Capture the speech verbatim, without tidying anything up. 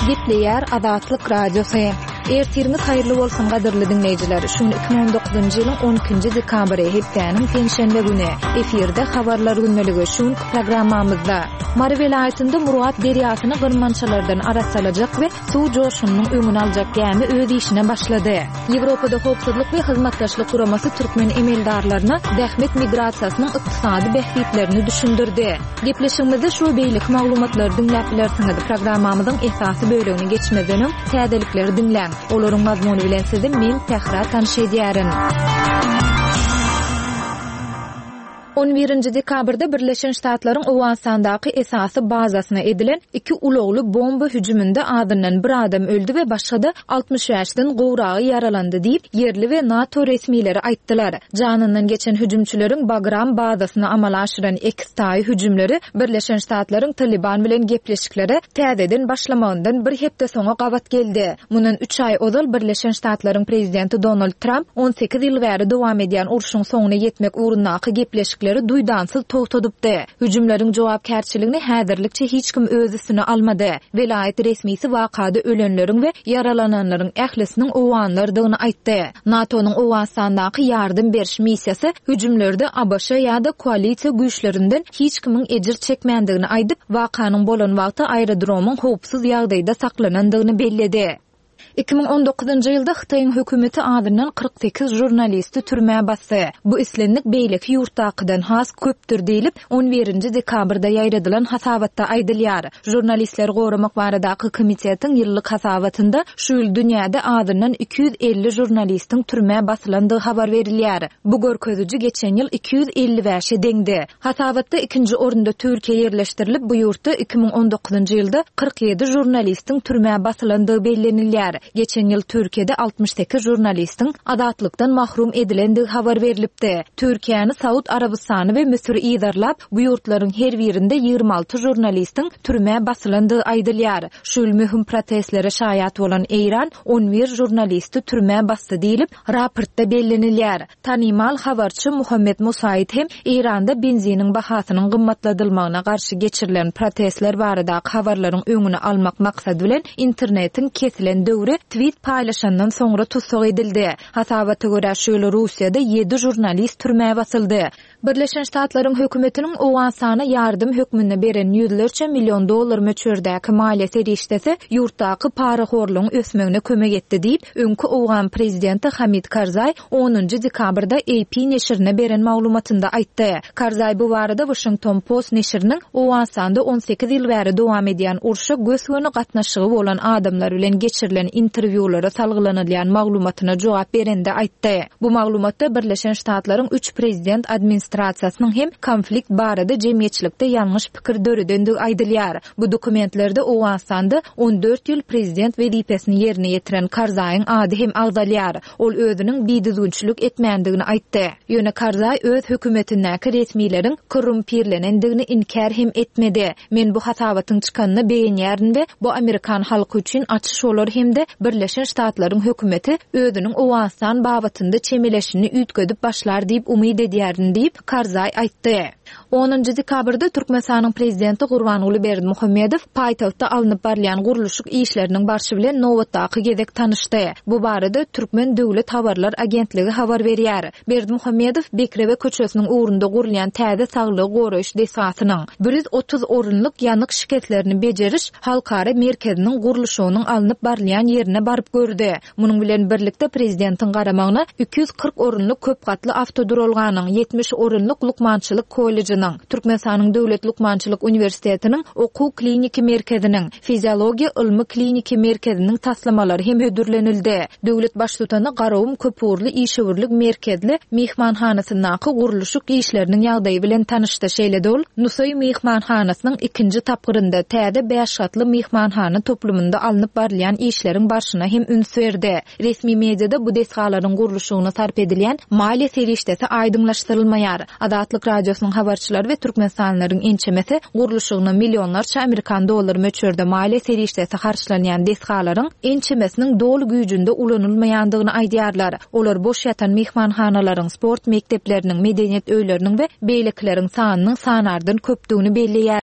Gepleýär Azatlyk Radiosu. Ertiriniz haýyrly bolsun gaderli dinleýijiler. Şunu iki bin on dokuzunçy ýylyň on ikinji dekabry hepdeniň penşenbe güni efirde habarlar günneligi şun programmamyzda Mary welaýatynda Murat derýasyny gyrmançalardan arasalajak we suw joşunyň öňüni aljak gämi öz işine başlady. Ýewropada howpsuzlyk we hyzmatdaşlyk guramasy türkmen emeldarlaryna dähmet migrasiýasynyň ykdysady behbitlerini düşündirdi. Gepleşigimizde şu beýlik maglumatlary dinläp bilersiňiz. Programmamyzyň esasy bölümine geçmeden täzelikleri dinläň. Olaryň mazmuny bilen sizi men Tehra tanşydýaryn. on birinji dekabrda Birleşen Ştatlaryň Owasandaky esasy bazasyna edilen iki ulagly bomba hüjüminde adından bir adam öldü we başga altmış ýaşdan gowragy yaralandy diýip yerli we NATO resmileri aýtdylar. Janyndan geçen hüjümçüleriň Bagram bazasyna amal aşyran ekstaý hüjümleri Birleşen Ştatlaryň Taliban bilen gepleşikleri täzeden başlamandan bir hepde soňa gabat geldi. Munun üç ay ozal Birleşen Ştatlaryň prezidenti Donald Trump on sekiz ýyl bäri dowam edýän uruşyň soňuna ýetmek uğrundaky gepleşikleri duydansıl toğtadıpdy. Hüjümleriň jogapkärçiligini häzirlikçe hiç kim öz üstüne almady. Velayet resmisi wakada ölenleriň we yaralananlaryň ählisiniň owanlardygyny aýtdy. NATO'nun Owasandaky ýardym beriş missiýasy hüjümlerde A B Ş ýa-da koalisiýa güýçlerinden hiç kimin ejir çekmändigini aýdyp, wakanyň bolan wagty aerodromuň howpsuz ýagdaýda saklanandygyny belledi. iki bin on dokuzunçy ýylda Hytaýyň hökümeti adından kırk sekiz jurnalisti türmäge basdy. Bu islenlik beýleki ýurtdakydan has köpdür diýilip on birinji dekabrda ýaýradylan hasabatda aýdylýar. Jurnalistler goramak baradaky komitetiň ýyllyk hasabatynda şu ýyl dünýäde adından iki yüz elli jurnalistiň türmäge basylandygy habar berilýär. Bu görkezüji geçen ýyl iki yüz elli beşe deňdi. Hasabatda ikinji orunda Türkiýe ýerleşdirilip bu ýurtda iki bin on dokuzunçy ýylda kırk yedi jurnalistiň türmäge basylandygy bellenilýär. Geçen ýyl Türkiýede altmış sekiz jurnalistiň azatlykdan mahrum edilendigi habar berilipdi. Türkiýany Saud Arabistany we Misri ýydarlap, bu ýurtlaryň her birinde ýygrimi alty jurnalistiň türmäge basylandygy aýdylýar. Şu ýyl möhüm protestlere şaýat bolan Eýran on bir jurnalisti türmäge basdy diýilip raportda bellenilýär. Tanymal habarçy Muhammed Musaýid hem Eýranda benziniň bahasynyň gymmatladylmagyna garşy geçirilen protestler baradaky habarlaryň öňüni almak maksady bilen internetiň kesilen döwri tweet paýlaşandan soňra tutsuk edildi. Hasabata görä şu ýyl Russiýada yedi jurnalist türmäge basyldy. Birleşen Ştatlaryň hökümetiniň Owasana ýardym hökmüne beren ýüzlerçe million dollar möçürdäki maliýe serişdesi ýurtdaky paraxorlugyň ösmegine kömek etdi diýip öňkü Owgan prezidenti Hamid Karzai onuncu dekabrda A P neşirine beren maglumatynda aýtdy. Karzai bu barada Washington Post neşiriniň Owasan'da on sekiz ýyl bäri dowam edýän uruşa gösgöni gatnaşygy bolan adamlar bilen geçirilen interwýulara salgylanylan maglumatyna jogap berende aýtdy. Bu maglumatda Birleşen Ştatlaryň üç prezident administrasiýasynyň hem konflikt barada jemgyýetçilikde ýalňyş pikir döredendigi aýdylýar. Bu dokumentlerde Owasan'da on dört ýyl prezident wezipesini ýerine ýetiren Karzaiň ady hem agdalýar. Ol özüniň biýdizgünçilik etmändigini aýtdy. Ýöne Karzai öz hökümetindäki resmiýetiň korrumpirlenendigini inkar hem etmedi. Men bu hasabatyň çykanyny beýenýärin we bu Amerikan halky üçin açyş bolar hemde Birleşen Ştatlaryň hökümeti özüniň Owasan babatynda çemeleşini üýtgedip başlar diýip umyd edýärin diýip Karzai aýtdy. onuncu dekabrda Türkmenistanyň prezidenti Gurbanuly Berdimuhammedow paýtagtda alınıp barlayan guruluşyk işleriniň barşy bilen nowatdaky gezek tanışdy. Bu barada Türkmen Döwlet Habarlar Agentligi habar berýär. Berdimuhammedow Bekrebe köçesiniň ugrunda gurulýan täze saglyk goraýyş desasynyň bir yüz otuz orunlyk ýanyk şiketlerini bejeriş halkara merkeziniň guruluşynyň alınıp barlayan ýerine baryp gördi. Munyň bilen birlikde prezidentiň garamagyna iki yüz kırk orunlyk köp gatly avtodurolganyň yetmiş orunlyk lukmançylyk kollejinyň Türkmenistanyň Döwlet Lukmançylyk Uniwersitetining okuw kliniki merkeziniň fiziologiýa ilmi kliniki merkeziniň taslamalary hem hödürlenildi. Döwlet başlutany Garawum köpürli işewirlik merkezli mehmanhanasynyňky guruluşyk işleriniň ýagdaýy bilen tanışdy. Şeýle ol Nusoy mehmanhanasynyň ikinji tapgyrynda täze beş şatly mehmanhana toplumunda alınıp barlayan işleriň başyna hem üns berdi. Resmi mediada bu desgalaryň guruluşyna sarp edilýän maliýe serişdesi aýdyňlaşdyrylmaýar. Azatlyk radiosynyň habarçylar we türkmenstanlaryň ençemesi guruluşyna millionlarça Amerikan dollary möçürde maliýe serişdesi harçlanýan desgalaryň ençemesiniň dolu güýjünde ulanylmaýandygyny aýdýarlar. Olar boş ýatan mehmanhanalaryň, sport mekdepleriniň, medeniýet öýleriniň we beýlekleriň sanynyň sanardan köpdigini belleýär.